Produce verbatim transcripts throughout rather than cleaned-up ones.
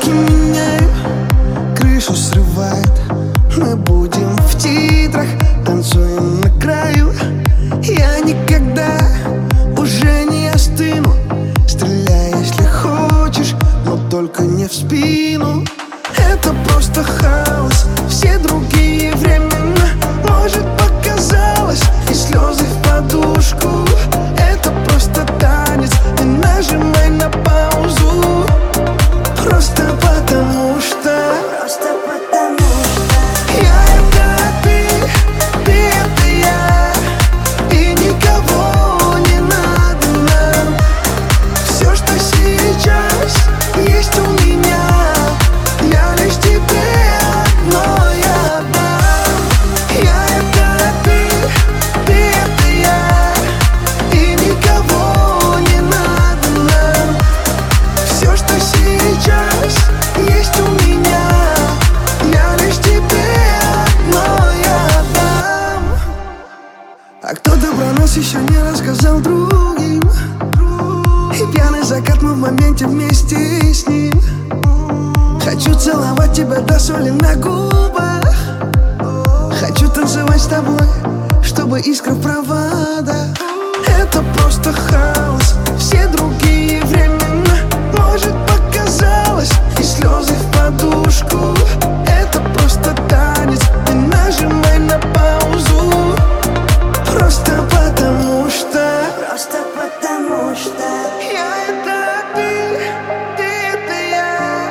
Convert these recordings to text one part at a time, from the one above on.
навыки меняю, крышу срывает. Мы будем в титрах, танцуем на краю. Я никогда уже не остыну. Стреляй, если хочешь, но только не в спину. Это просто хаос, все другие времена. Может, показалось, и слезы в подушку. Это просто танец, и нажимай на паузу. Просто потому что Просто потому что я это ты, ты это я, и никого не надо нам. Все, что сейчас есть у меня, я лишь тебе одной отдам. Я это ты, ты это я, и никого не надо нам. Все, что сейчас есть у меня, я лишь тебе одной отдам. А кто-то про нас еще не рассказал другим, и пьяный закат мы в моменте вместе с ним. Хочу целовать тебя до соли на губах. Хочу танцевать с тобой, чтобы искра в проводах. Это просто хаос, все другие времена. Может, показалось, и слезы в подушку. Это просто танец, и нажимай на паузу. Просто потому что Просто потому что я это ты, ты это я,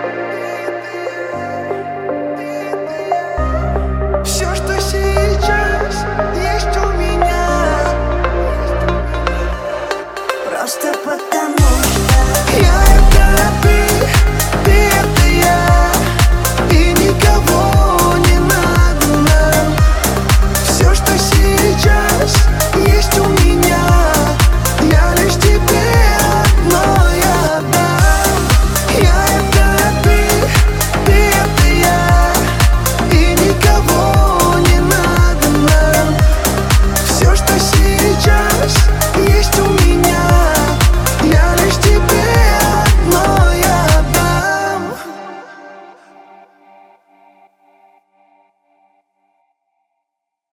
все, что сейчас есть у меня. Просто потому что Я